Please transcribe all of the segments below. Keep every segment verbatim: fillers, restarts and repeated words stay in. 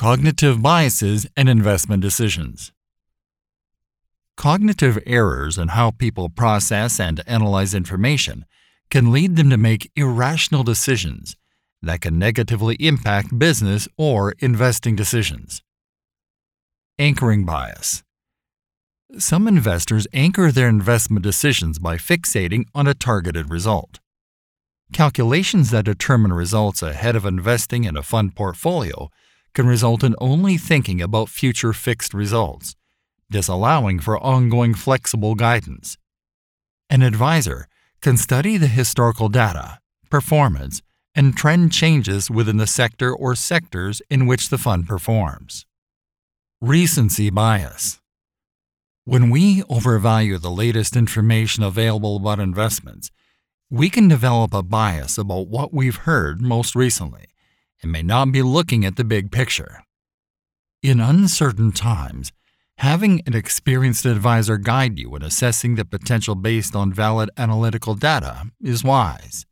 Cognitive biases and investment decisions. Cognitive errors in how people process and analyze information can lead them to make irrational decisions that can negatively impact business or investing decisions. Anchoring bias. Some investors anchor their investment decisions by fixating on a targeted result. Calculations that determine results ahead of investing in a fund portfolio can result in only thinking about future fixed results, disallowing for ongoing flexible guidance. An advisor can study the historical data, performance, and trend changes within the sector or sectors in which the fund performs. Recency bias. When we overvalue the latest information available about investments, we can develop a bias about what we've heard most recently and may not be looking at the big picture. In uncertain times, having an experienced advisor guide you in assessing the potential based on valid analytical data is wise.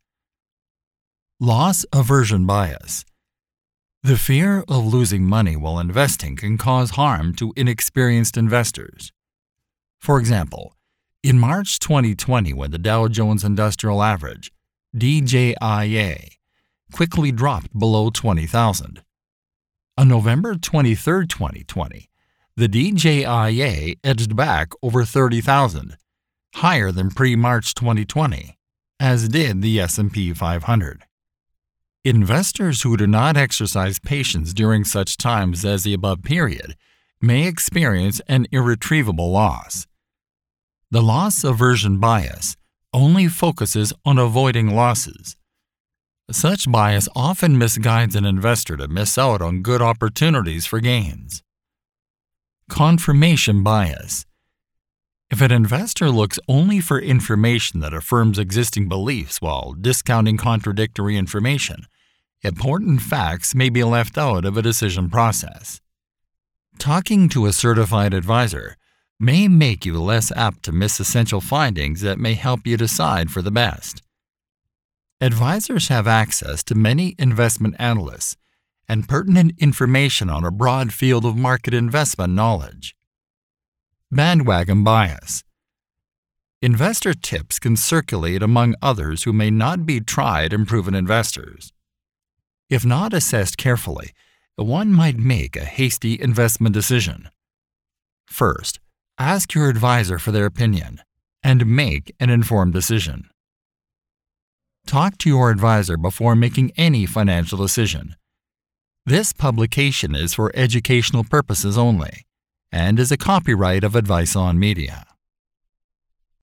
Loss aversion bias. The fear of losing money while investing can cause harm to inexperienced investors. For example, in March twenty twenty, when the Dow Jones Industrial Average, D J I A, quickly dropped below twenty thousand. On November twenty-third, twenty twenty, the D J I A edged back over thirty thousand, higher than pre-March twenty twenty, as did the S and P five hundred. Investors who do not exercise patience during such times as the above period may experience an irretrievable loss. The loss aversion bias only focuses on avoiding losses. Such bias often misguides an investor to miss out on good opportunities for gains. Confirmation bias. If an investor looks only for information that affirms existing beliefs while discounting contradictory information, important facts may be left out of a decision process. Talking to a certified advisor may make you less apt to miss essential findings that may help you decide for the best. Advisors have access to many investment analysts and pertinent information on a broad field of market investment knowledge. Bandwagon bias. Investor tips can circulate among others who may not be tried and proven investors. If not assessed carefully, one might make a hasty investment decision. First, ask your advisor for their opinion and make an informed decision. Talk to your advisor before making any financial decision. This publication is for educational purposes only and is a copyright of Advice On Media.